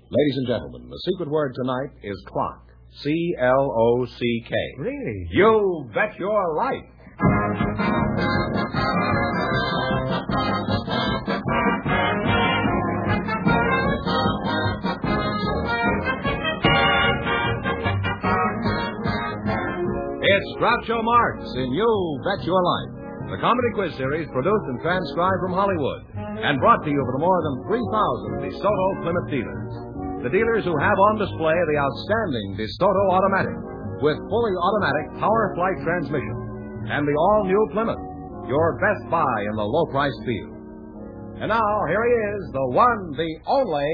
Ladies and gentlemen, the secret word tonight is clock. C-L-O-C-K. Really? You bet your life. It's Groucho Marx in You Bet Your Life, the comedy quiz series produced and transcribed from Hollywood and brought to you for the more than 3,000 DeSoto Plymouth dealers. The dealers who have on display the outstanding DeSoto Automatic with fully automatic power flight transmission and the all-new Plymouth, your best buy in the low-price field. And now, here he is, the one, the only...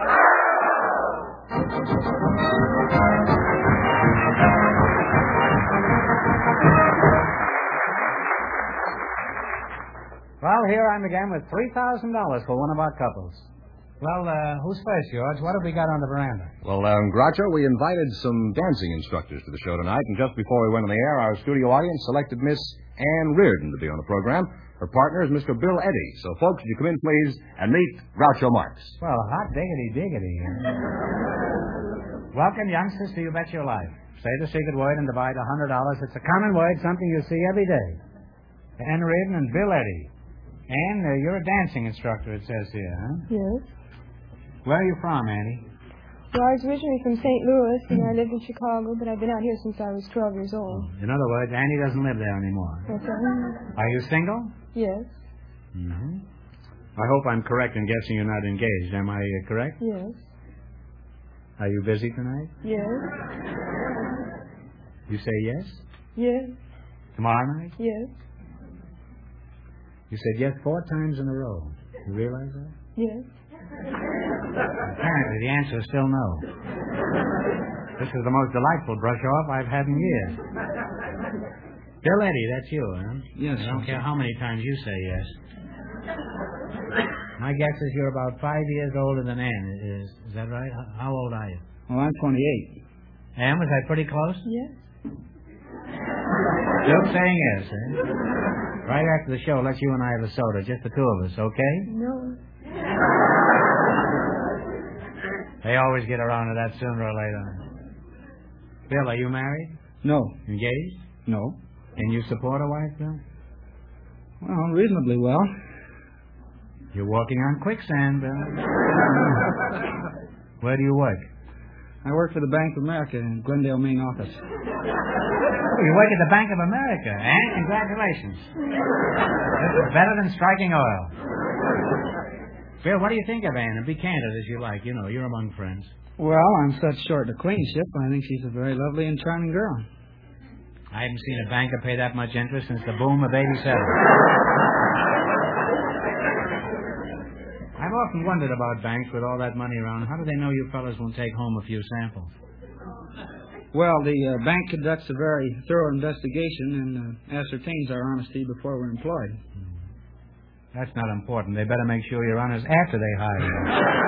Well, here I'm again with $3,000 for one of our couples. Well, who's first, George? What have we got on the veranda? Well, Groucho, we invited some dancing instructors to the show tonight, and just before we went on the air, our studio audience selected Miss Ann Reardon to be on the program. Her partner is Mr. Bill Eddy. So, folks, would you come in, please, and meet Groucho Marx. Well, hot diggity. Welcome, youngsters, to You Bet Your Life. Say the secret word and divide $100. It's a common word, something you see every day. Ann Reardon and Bill Eddy. Ann, you're a dancing instructor, it says here, huh? Yes. Where are you from, Annie? Well, I was originally from St. Louis, and I lived in Chicago, but I've been out here since I was 12 years old. In other words, Annie doesn't live there anymore. That's right. Are you single? Yes. Mm-hmm. I hope I'm correct in guessing you're not engaged. Am I correct? Yes. Are you busy tonight? Yes. You say yes? Yes. Tomorrow night? Yes. You said yes 4 times in a row. You realize that? Yes. Apparently, the answer is still no. This is the most delightful brush-off I've had in years. Bill Eddy, that's you, huh? Yes. I don't care how many times you say yes. My guess is you're about 5 years older than Ann. Is that right? How old are you? Well, I'm 28. Ann, was I pretty close? Yes. Still saying yes, eh? Right after the show, let's you and I have a soda, just the two of us, okay? No. They always get around to that sooner or later. Bill, are you married? No. Engaged? No. Can you support a wife, Bill? Well, reasonably well. You're walking on quicksand, Bill. Where do you work? I work for the Bank of America in Glendale, Maine office. Oh, you work at the Bank of America, and congratulations. This is better than striking oil. Bill, what do you think of Ann? And be candid as you like. You know, you're among friends. Well, I'm such short acquaintanceship. I think she's a very lovely and charming girl. I haven't seen a banker pay that much interest since the boom of '87. I've often wondered about banks with all that money around. How do they know you fellas won't take home a few samples? Well, the bank conducts a very thorough investigation and ascertains our honesty before we're employed. That's not important. They better make sure you're honest after they hire you.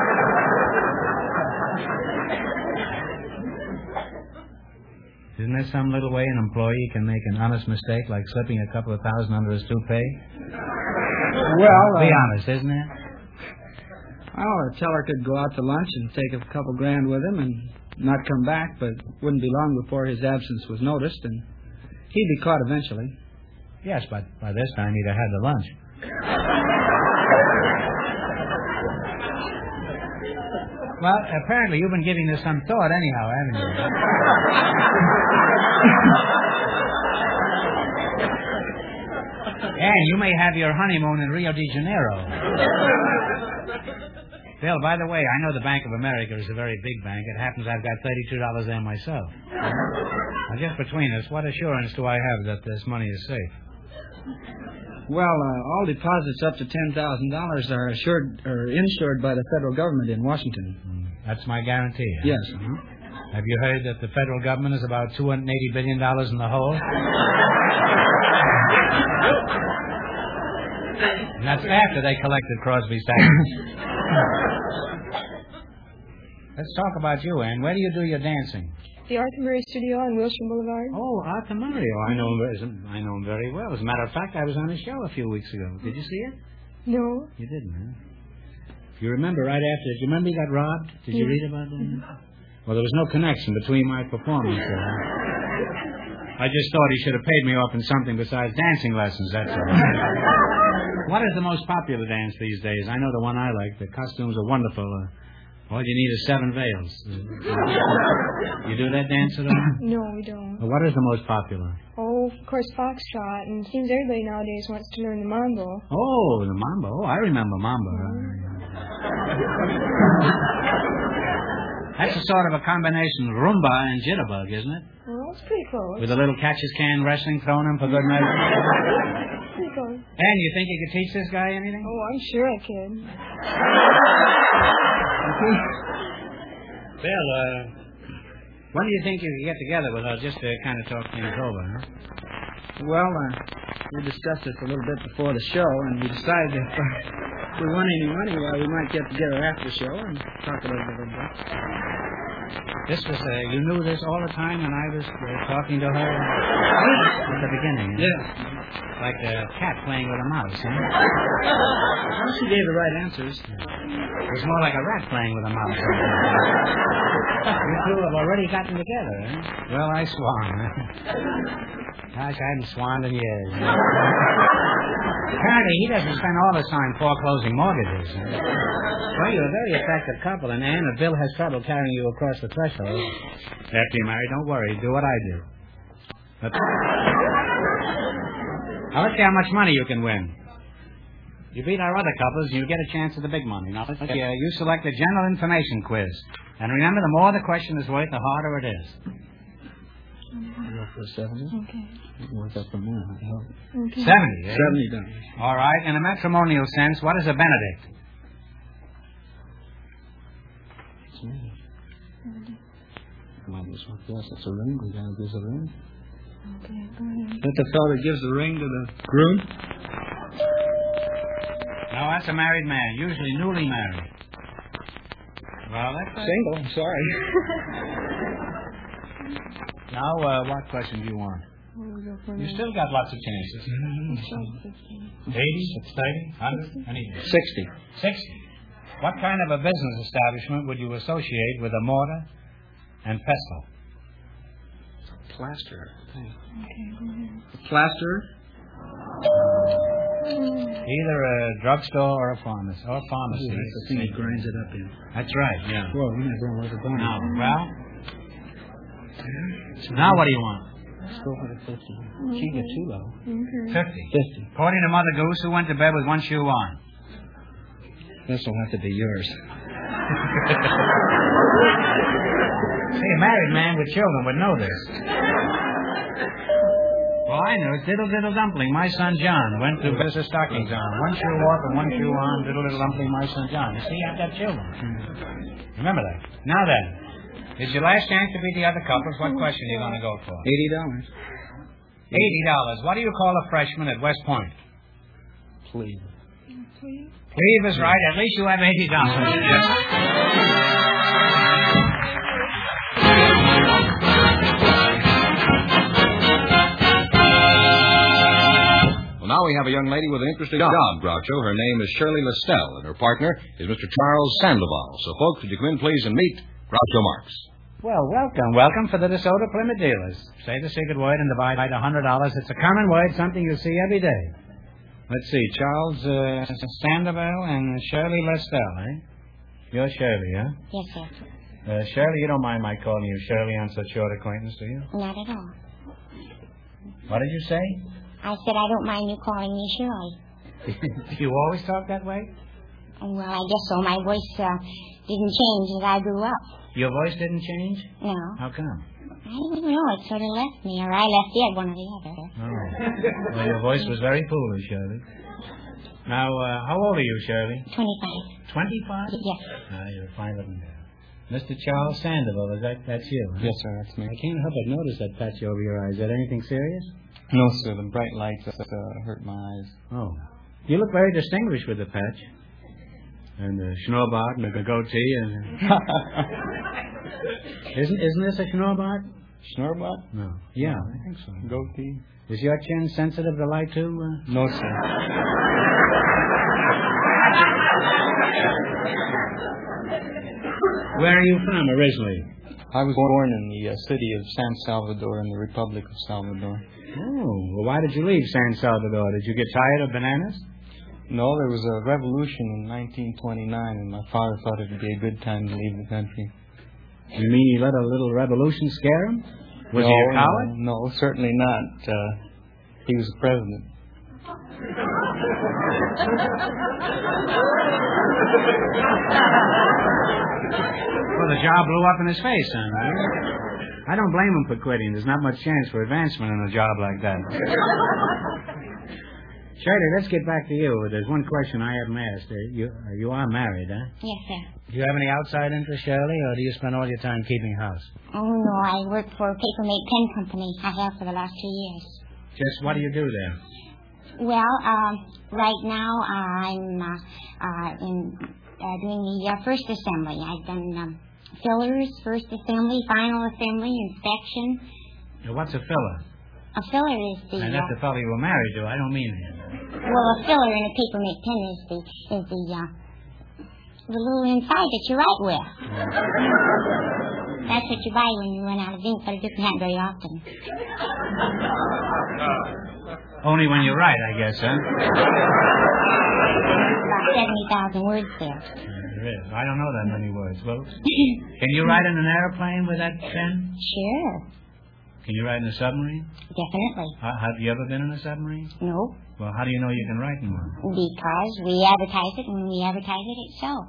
Isn't there some little way an employee can make an honest mistake, like slipping a couple of $1,000 under his toupee? Well, be honest, isn't it? Well, a teller could go out to lunch and take a couple grand with him and not come back, but it wouldn't be long before his absence was noticed, and he'd be caught eventually. Yes, but by this time he'd have had the lunch. Well, apparently you've been giving this some thought anyhow, haven't you? And you may have your honeymoon in Rio de Janeiro. Bill, by the way, I know the Bank of America is a very big bank. It happens I've got $32 there myself. Now, just between us, what assurance do I have that this money is safe? Well, all deposits up to $10,000 are assured or insured by the federal government in Washington. That's my guarantee. Huh? Yes. Have you heard that the federal government is about $280 billion in the hole? And that's after they collected Crosby's taxes. Let's talk about you, Ann. Where do you do your dancing? The Arthur Murray Studio on Wilshire Boulevard. Oh, Arthur Murray. Oh, I know him very well. As a matter of fact, I was on his show a few weeks ago. Did you see it? No. You didn't, huh? You remember right after... Do you remember he got robbed? Did you read about that? Well, there was no connection between my performance. I just thought he should have paid me off in something besides dancing lessons, that's all. What is the most popular dance these days? I know the one I like. The costumes are wonderful. All you need is 7 veils. You do that dance at all? No, we don't. Well, what is the most popular? Oh, of course, foxtrot, and it seems everybody nowadays wants to learn the mambo. Oh, the mambo. Oh, I remember mambo. That's a sort of a combination of rumba and jitterbug, isn't it? Well, it's pretty close. With a little catch-as-can wrestling thrown in for good measure. Pretty close. And you think you could teach this guy anything? Oh, I'm sure I could. Bill, when do you think you could get together with us just to kind of talk things over, huh? Well, we discussed this a little bit before the show, and we decided if we won any money, well, we might get together after the show and talk about it a little bit. This was, you knew this all the time when I was talking to her at the beginning? Huh? Yes. Like a cat playing with a mouse, huh? Well, she gave the right answers. It was more like a rat playing with a mouse. You two have already gotten together, huh? Well, I swan. Gosh, I haven't swanned in years. Apparently, he doesn't spend all his time foreclosing mortgages. Well, you're a very effective couple, and Anne, if Bill has trouble carrying you across the threshold after you're married, don't worry. Do what I do. Now, let's see how much money you can win. You beat our other couples, and you get a chance at the big money. Now, you select the general information quiz. And remember, the more the question is worth, the harder it is. You go for 70? Okay. Work up from there. Okay. 70, eh? $70. All right. In a matrimonial sense, what is a benedict? Might as well guess it's a ring. We gotta give a ring. Okay, go ahead. That's the fellow that gives the ring to the groom? No, that's a married man, usually newly married. Well, that's Single, sorry. Now, what question do you want? You still got lots of chances. 80, 30, 100, anything. 60. 60. What kind of a business establishment would you associate with a mortar and pestle? Plaster. Okay, go ahead. Plaster? Either a drugstore or a pharmacy. Or pharmacy. Ooh, that's the thing he grinds it up in. That's right, yeah. Well, we never know where we're going. No, well, now what do you want? Let's go for the 50. She get too low. Okay. 50. According to Mother Goose, who went to bed with one shoe on? This will have to be yours. See, a married man with children would know this. Well, I know. Diddle Diddle Dumpling, my son John, went to visit stockings on. One shoe off and one shoe on. Diddle Diddle Dumpling, my son John. You see, you have to have children. Remember that. Now then, it's your last chance to beat the other couples. What question are you going to go for? $80. $80. What do you call a freshman at West Point? Plebe. Plebe is right. At least you have $80. Yes. Now we have a young lady with an interesting job, Groucho. Her name is Shirley Listell, and her partner is Mr. Charles Sandoval. So, folks, would you come in, please, and meet Groucho Marx. Well, welcome for the DeSoto Plymouth dealers. Say the secret word and divide by $100. It's a common word, something you see every day. Let's see, Charles Sandoval and Shirley Listell, eh? You're Shirley, huh? Yes, sir. Shirley, you don't mind my calling you Shirley on such short acquaintance, do you? Not at all. What did you say? I said I don't mind you calling me Shirley. Do you always talk that way? Well, I guess so. My voice didn't change as I grew up. Your voice didn't change? No. How come? I don't know. It sort of left me, or I left it, one or the other. Oh. Well, your voice was very foolish, Shirley. Now, how old are you, Shirley? 25. 25? Yes. You're a fine looking girl. Mr. Charles Sandoval, that's you, huh? Yes, sir, that's me. I can't help but notice that patch over your eyes. Is that anything serious? No, sir, the bright lights hurt my eyes. Oh. You look very distinguished with the patch. And the schnurrbart and the goatee. And... Isn't this a schnurrbart? Schnurrbart? No. Yeah, I think so. Goatee? Is your chin sensitive to light, too? No, sir. Where are you from originally? I was born in the city of San Salvador in the Republic of Salvador. Oh, well, why did you leave San Salvador? Did you get tired of bananas? No, there was a revolution in 1929, and my father thought it would be a good time to leave the country. You mean you let a little revolution scare him? Was he a coward? No, certainly not. He was the president. Well, the job blew up in his face, son. I don't blame him for quitting. There's not much chance for advancement in a job like that. Shirley, let's get back to you. There's one question I haven't asked. You are married, huh? Yes, sir. Do you have any outside interest, Shirley, or do you spend all your time keeping house? Oh, no, I work for a paper-made pen company. I have for the last 2 years. Just what do you do there? Well, right now I'm doing the first assembly. I've done fillers, first assembly, final assembly, inspection. Now, what's a filler? A filler is the... And that's the fellow you were married to. I don't mean it. Well, a filler in a paper-made pen is the little inside that you write with. That's what you buy when you run out of ink, but it doesn't happen very often. Only when you write, I guess, huh? About 70,000 words there. There is. I don't know that many words. Well, can you write in an airplane with that pen? Sure. Can you write in a submarine? Definitely. Have you ever been in a submarine? No. Well, how do you know you can write in one? Because we advertise it, and when we advertise it, it's so.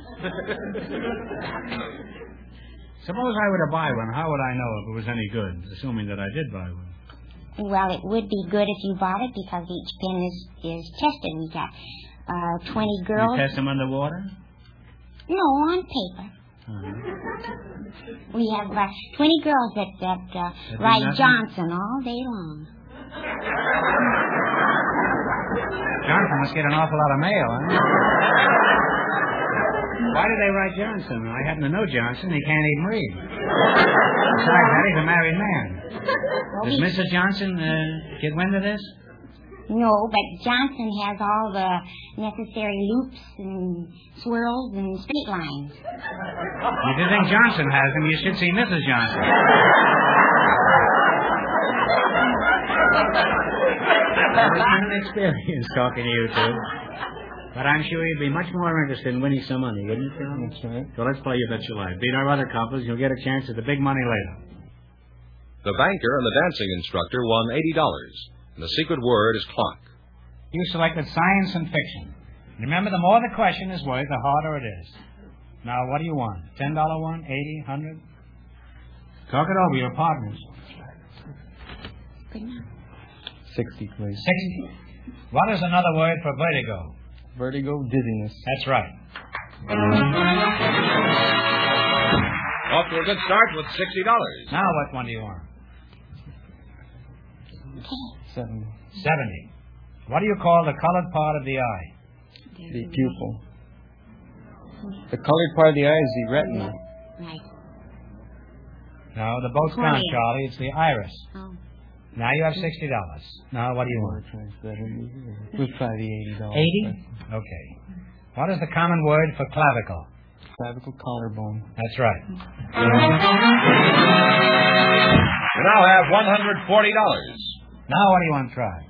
Suppose I were to buy one. How would I know if it was any good, assuming that I did buy one? Well, it would be good if you bought it because each pen is tested. We got 20 girls. You test them underwater? No, on paper. We have 20 girls that write Johnson all day long. Johnson must get an awful lot of mail, huh? Why do they write Johnson? I happen to know Johnson. He can't even read. Besides that, he's a married man. Does Mrs. Johnson get wind of this? No, but Johnson has all the necessary loops and swirls and straight lines. If you think Johnson has them, you should see Mrs. Johnson. It's been an experience talking to you two. But I'm sure you'd be much more interested in winning some money, wouldn't you, Phil? That's right. So let's play You Bet Your Life. Beat our other couples, you'll get a chance at the big money later. The banker and the dancing instructor won $80. And the secret word is clock. You selected science and fiction. Remember, the more the question is worth, the harder it is. Now, what do you want? $10 one? 80, 100? Talk it over, your partners. 60, please. 60. What is another word for vertigo? Vertigo, dizziness. That's right. Off to a good start with $60. Now, what one do you want? 70. 70. What do you call the colored part of the eye? The pupil. The colored part of the eye is the retina. Right. No, the boat's gone, Charlie. It's the iris. Oh. Now you have $60. Now, what do you want? We'll try the $80. 80? Okay. What is the common word for clavicle? Clavicle collarbone. That's right. You now have $140. Now, what do you want to try?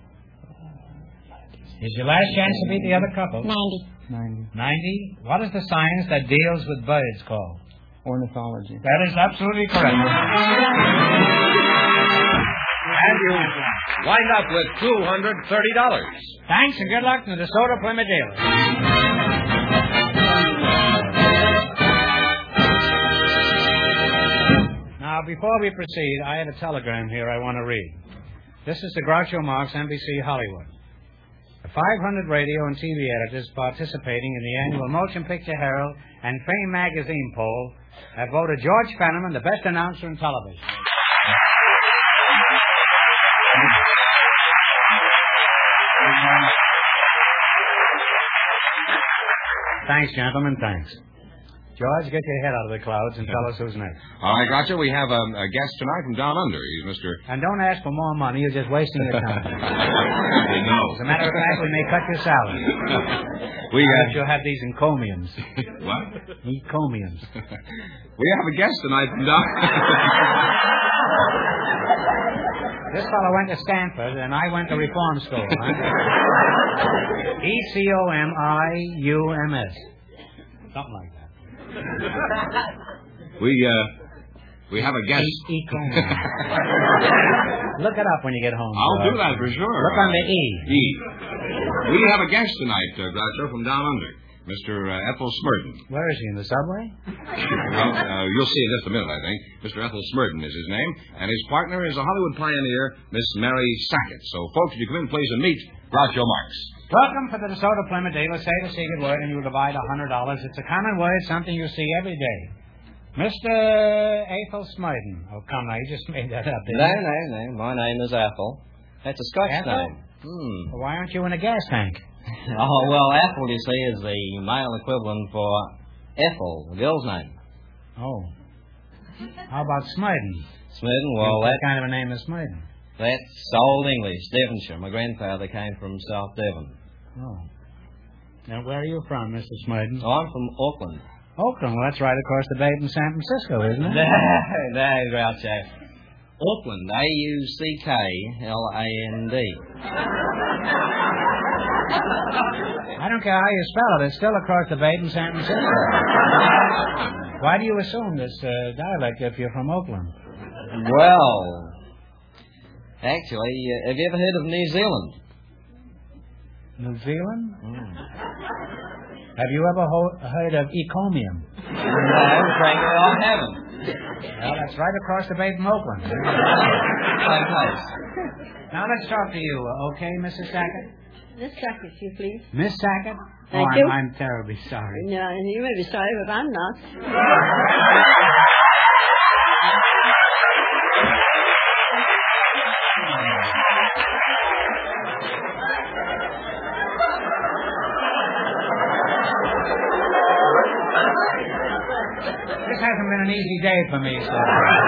Here's your last chance to beat the other couple. 90. 90? What is the science that deals with birds called? Ornithology. That is absolutely correct. And you wind up with $230. Thanks and good luck to the Soda Plymouth dealer. Now, before we proceed, I have a telegram here I want to read. This is to Groucho Marx, NBC Hollywood. The 500 radio and TV editors participating in the annual Motion Picture Herald and Fame magazine poll have voted George Fenneman the best announcer in television. Thanks, gentlemen, thanks. George, get your head out of the clouds and tell us who's next. All right, Groucho, we have a guest tonight from down under. He's Mr. And don't ask for more money. You're just wasting your time. No. As a matter of fact, we may cut your salary. You'll have these encomiums. What? Encomiums. We have a guest tonight from down... This fellow went to Stanford, and I went to reform school. Huh? ECOMIUMS. Something like that. We have a guest. Ecomium. Look it up when you get home. I'll do that for sure. Look on the E. We have a guest tonight, Groucho, from down under. Mr. Ethel Smurden. Where is he, in the subway? Well, you'll see in just a minute, I think. Mr. Ethel Smurden is his name, and his partner is a Hollywood pioneer, Miss Mary Sackett. So, folks, if you come in, please, and meet Groucho Marx. Welcome to the DeSoto Plymouth dealer. Say the secret word, and you'll divide $100. It's a common word, something you see every day. Mr. Ethel Smurden. Oh, come now, you just made that up, didn't you? No. My name is Ethel. That's a Scotch Ethel? name. Well, why aren't you in a gas tank? Oh, well, Ethel, you see, is the male equivalent for Ethel, the girl's name. Oh. How about Smurden? Smurden, well, What that, kind of a name is Smurden? that's Old English, Devonshire. My grandfather came from South Devon. Oh. Now, where are you from, Mr. Smurden? Oh, I'm from Auckland. Oakland. Well, that's right across the bay from San Francisco, isn't it? No, Groucho. Auckland, Auckland. I don't care how you spell it. It's still across the bay from San Francisco. Why do you assume this dialect if you're from Oakland? Well, actually, have you ever heard of New Zealand? New Zealand? Have you ever heard of Ecomium? No, frankly, I haven't. Well, that's right across the bay from Oakland. Same place. Now, let's talk to you, okay, Mrs. Sackett? Miss Sackett, you please. Miss Sackett? Thank you. I'm terribly sorry. No, you may be sorry, but I'm not. This hasn't been an easy day for me, sir.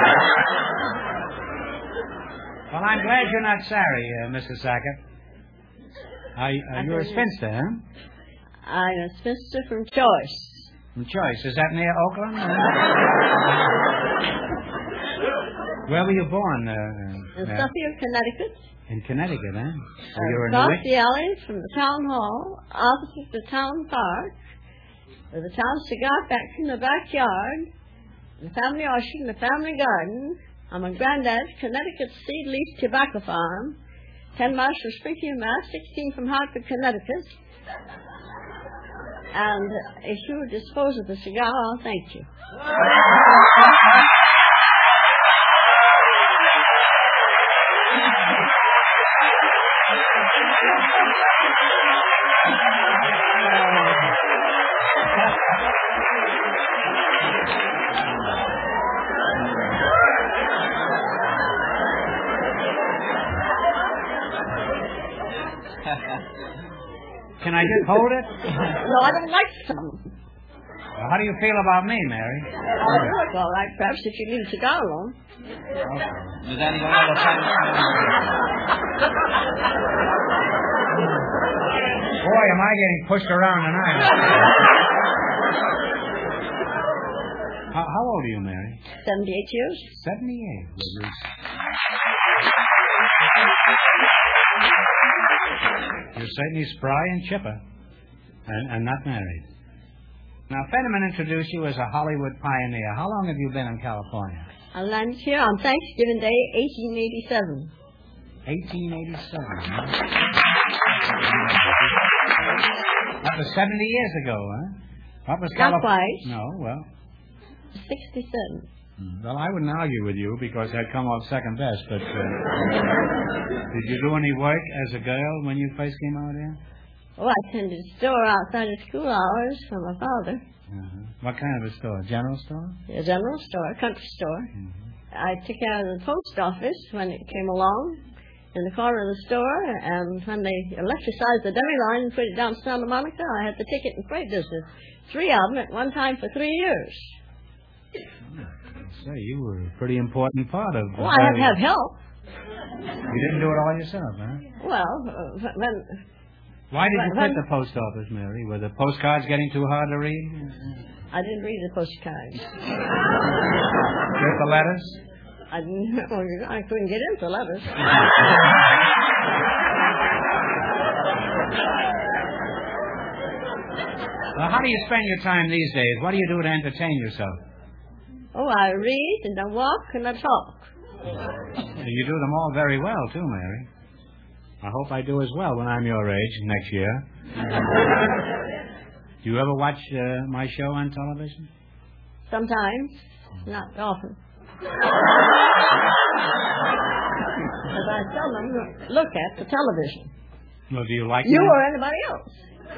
Well, I'm glad you're not sorry, Mrs. Sackett. You're a spinster, huh? I'm a spinster from Choice. From Choice. Is that near Oakland? Where were you born? In Suffield, Connecticut. In Connecticut, huh? So you're in Across the alley from the town hall, opposite the town park, with the town cigar factory in the backyard, the family orchard and the family garden, on my granddad's Connecticut Seed Leaf Tobacco Farm, 10 miles from Springfield, Mass., 16 from Hartford, Connecticut. And if you would dispose of the cigar, I'll thank you. Can I just hold it? No, I don't like some. How do you feel about me, Mary? Well, perhaps if you leave the cigar alone. Does anyone ever find Boy, am I getting pushed around tonight. How old are you, Mary? 78 years. 78. You're certainly spry and chipper, and not married. Now, Fenneman introduced you as a Hollywood pioneer. How long have you been in California? I landed here on Thanksgiving Day, 1887. 1887. That was 70 years ago, huh? What was Not quite. No, well. 67. Well, I wouldn't argue with you because I'd come off second best, but did you do any work as a girl when you first came out here? Oh, I attended a store outside of school hours for my father. What kind of a store? General store? A general store, a country store. I took care of the post office when it came along in the corner of the store, and when they electricized the demi line and put it down to Santa Monica, I had the ticket and freight business. 3 of them at one time for 3 years. Say, you were a pretty important part of... Well, I had to have help. You didn't do it all yourself, huh? Well, Why did you quit the post office, Mary? Were the postcards getting too hard to read? I didn't read the postcards. Get the letters? I couldn't get into letters. Well, how do you spend your time these days? What do you do to entertain yourself? Oh, I read and I walk and I talk. You do them all very well, too, Mary. I hope I do as well when I'm your age next year. Do you ever watch my show on television? Sometimes, not often. Because I seldom look at the television. Well, do you like you that? or anybody else?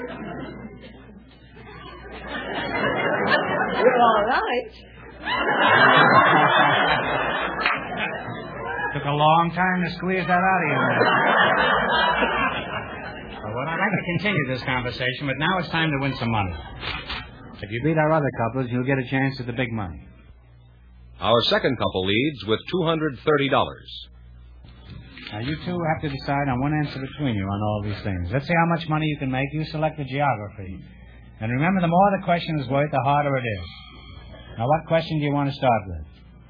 You're all right. Took a long time to squeeze that out of you. Well, I'd like to continue this conversation, but now it's time to win some money. If you beat our other couples, you'll get a chance at the big money. Our second couple leads with $230. Now, you two have to decide on one answer between you on all these things. Let's see how much money you can make. You select the geography. And remember, the more the question is worth, the harder it is. Now, what question do you want to start with?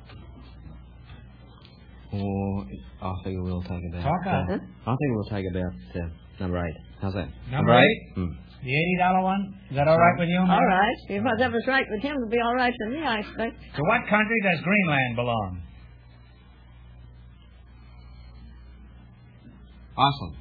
Oh, I think we'll take about... Talk on. I think we'll take about number 8. How's that? Number 8? The $80 one? Is that all right with you, Mary? All right. If whatever's right with him will be all right with me, I expect. To what country does Greenland belong? Iceland.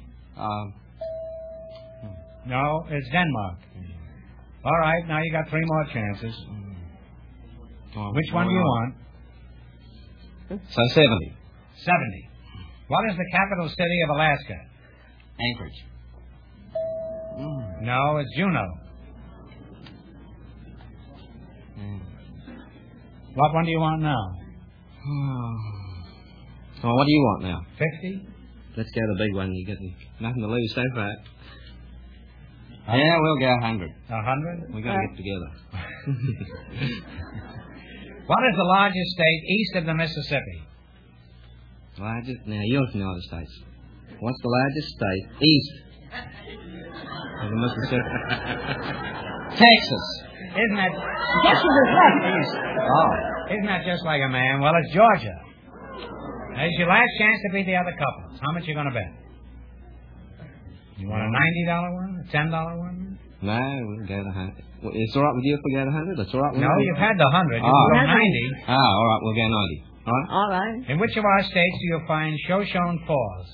No, it's Denmark. All right, now you got 3 more chances. Which one do you want? So 70. 70. What is the capital city of Alaska? Anchorage. No, it's Juneau. What one do you want now? Well, what do you want now? 50? Let's go the big one. You get nothing to lose so far. Yeah, we'll go 100. 100? We've got to get together. What is the largest state east of the Mississippi? Largest? Now, you're from the United States. What's the largest state east of the Mississippi? Texas. Isn't that... Texas is left east. Oh. Isn't that just like a man? Well, it's Georgia. Now, it's your last chance to beat the other couples. How much you going to bet? You want a $90 one? A $10 one? No, we'll go to 100. It's all right with you if we go to 100? That's all right with No, you? you've had the 100. You can go 90. All right, we'll go 90. All right? All right. In which of our states do you find Shoshone Falls?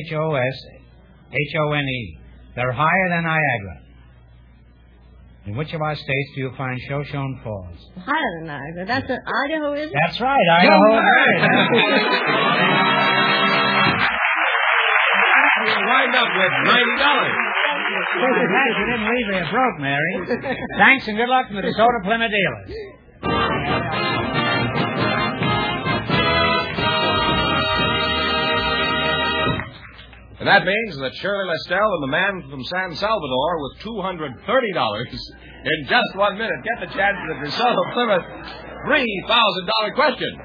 Shoshone. They're higher than Niagara. In which of our states do you find Shoshone Falls? Higher than Niagara. That's in Idaho, is it? That's right, Idaho. You wind up with $90. I'm glad you didn't leave me broke, Mary. Thanks and good luck to the DeSoto Plymouth dealers. And that means that Shirley Lestelle and the man from San Salvador with $230 in just 1 minute get the chance to the DeSoto Plymouth $3,000 question.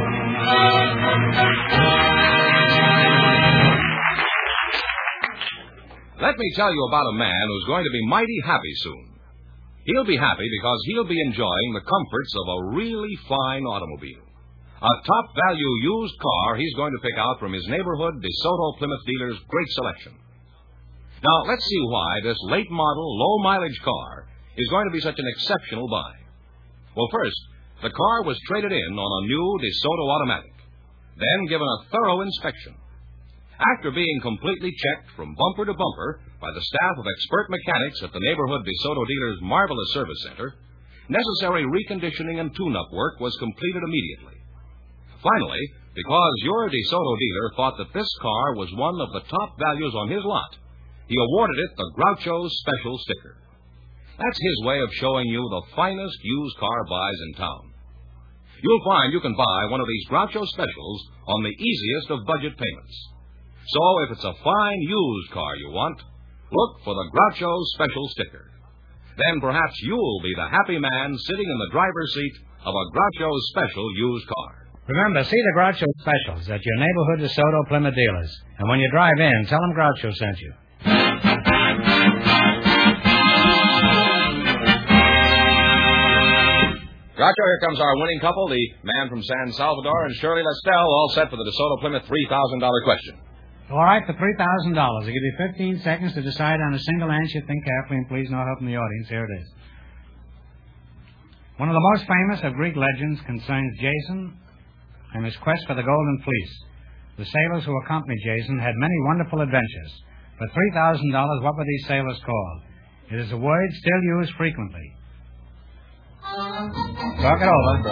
Let me tell you about a man who's going to be mighty happy soon. He'll be happy because he'll be enjoying the comforts of a really fine automobile. A top-value used car he's going to pick out from his neighborhood DeSoto Plymouth dealer's great selection. Now, let's see why this late-model, low-mileage car is going to be such an exceptional buy. Well, first, the car was traded in on a new DeSoto automatic, then given a thorough inspection. After being completely checked from bumper to bumper by the staff of expert mechanics at the neighborhood DeSoto dealer's marvelous service center, necessary reconditioning and tune-up work was completed immediately. Finally, because your DeSoto dealer thought that this car was one of the top values on his lot, he awarded it the Groucho's Special Sticker. That's his way of showing you the finest used car buys in town. You'll find you can buy one of these Groucho Specials on the easiest of budget payments. So if it's a fine used car you want, look for the Groucho's Special Sticker. Then perhaps you'll be the happy man sitting in the driver's seat of a Groucho's Special used car. Remember, see the Groucho Specials at your neighborhood DeSoto Plymouth dealers. And when you drive in, tell them Groucho sent you. Groucho, here comes our winning couple, the man from San Salvador and Shirley Lestelle, all set for the DeSoto Plymouth $3,000 question. All right, for $3,000. I'll give you 15 seconds to decide on a single answer. Think carefully, and please no help from the audience. Here it is. One of the most famous of Greek legends concerns Jason and his quest for the Golden Fleece. The sailors who accompanied Jason had many wonderful adventures. For $3,000, what were these sailors called? It is a word still used frequently. Talk it over.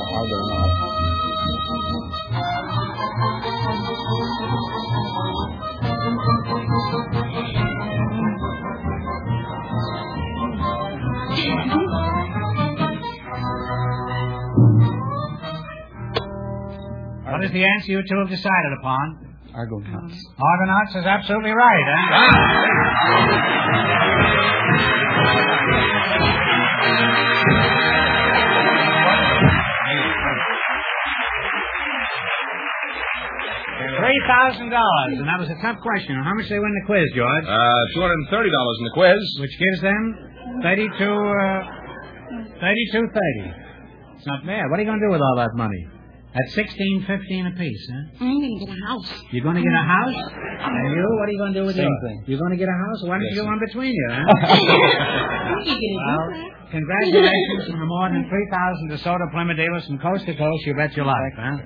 What is the answer you two have decided upon? Argonauts. Argonauts is absolutely right, $3,000, and that was a tough question. How much they win the quiz, George? $230 in the quiz. Which gives them 32.30. It's not bad. What are you going to do with all that money? That's $16.15 apiece, huh? I'm going to get a house. You're going to get a house? And you? What are you going to do with Same yours? thing. You're going to get a house? Why don't you get one between you, huh? Well, congratulations from the more than 3,000 DeSoto Plymouth dealers from coast to coast. You bet your life, huh?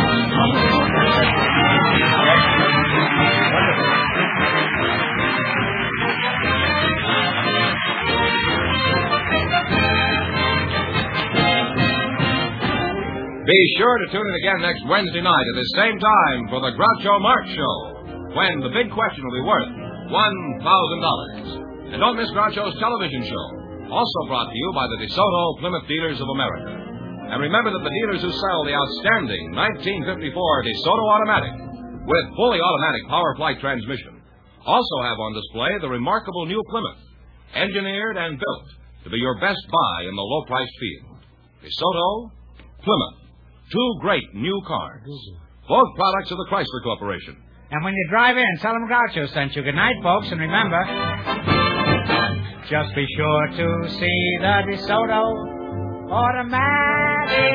Be sure to tune in again next Wednesday night at the same time for the Groucho Marx Show, when the big question will be worth $1,000. And don't miss Groucho's television show, also brought to you by the DeSoto Plymouth Dealers of America. And remember that the dealers who sell the outstanding 1954 DeSoto Automatic with fully automatic power flight transmission also have on display the remarkable new Plymouth, engineered and built to be your best buy in the low-priced field. DeSoto, Plymouth. Two great new cars. Both products of the Chrysler Corporation. And when you drive in, tell them Groucho sent you. Good night, folks, and remember, just be sure to see the DeSoto Automatic.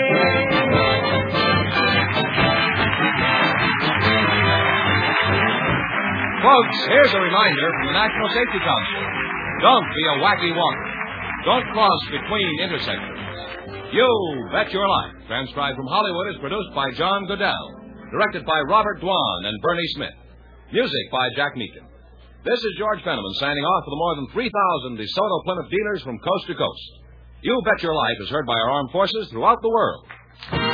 Folks, here's a reminder from the National Safety Council. Don't be a wacky walker. Don't cross between intersections. You Bet Your Life, transcribed from Hollywood, is produced by John Goodell, directed by Robert Dwan and Bernie Smith. Music by Jack Meakin. This is George Fenneman signing off for the more than 3,000 DeSoto Plymouth dealers from coast to coast. You Bet Your Life is heard by our armed forces throughout the world.